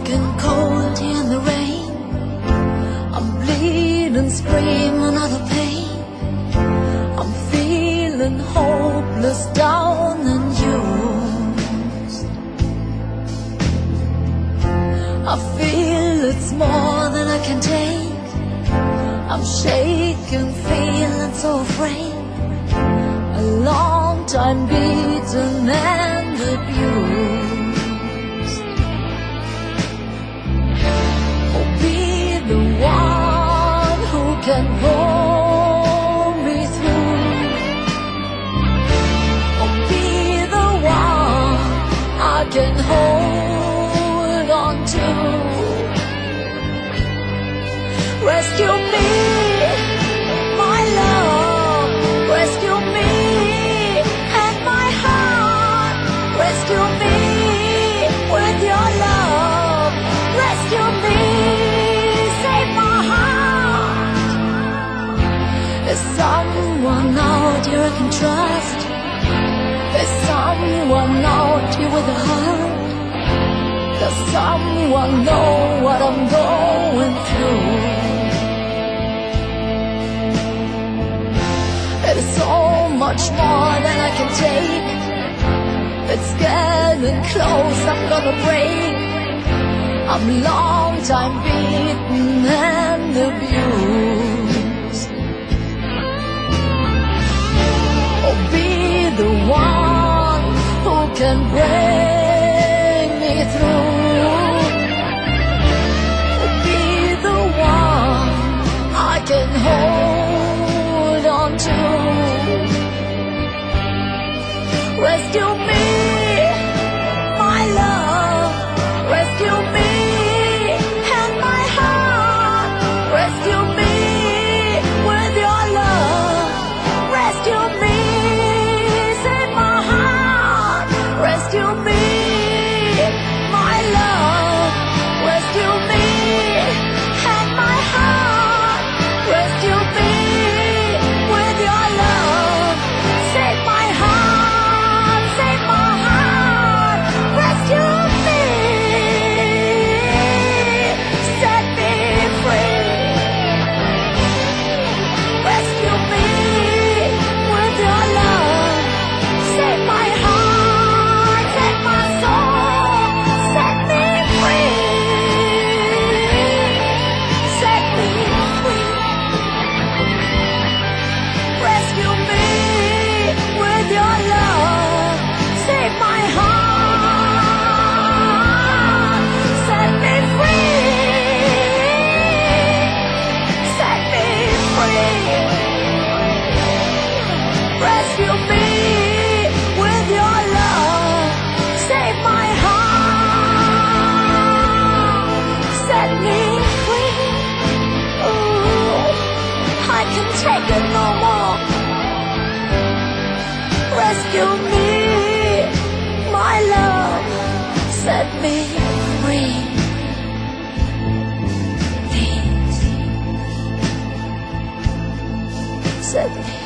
and cold here in the rain. I'm bleeding, screaming out of pain. I'm feeling hopeless, down and used. I feel it's more than I can take. I'm shaking, feeling so afraid. A long time beaten and abused. Oh, be the one who can pull me through. Oh, be the one I can hold on to. Rescue me, my love. Rescue me and my heart. Rescue me with your love. Rescue me, save my heart. There's someone out here I can trust. There's someone out here with a heart. Does someone know what I'm going through? There's so much more than I can take. It's getting close, I'm gonna break. I'm long time beaten and abused. Oh, be the one who can bring me through. Oh, be the one I can hold on to. Rescue me, my love. Rescue me and my heart. Rescue me with your love. Rescue me, save my heart. Rescue me, my love. Rescue me and my heart. Rescue me with your love. Save my heart, save my heart. Rescue me, set me free. Rescue me with your love. Save my heart, save my soul. Set me free, set me free. Rescue me with your love. Save my heart. Set me free. Set me free. Rescue me with your love. Save my heart. Set me free. Ooh, I can take it no more. Rescue me, my love. Set me free. Please, set me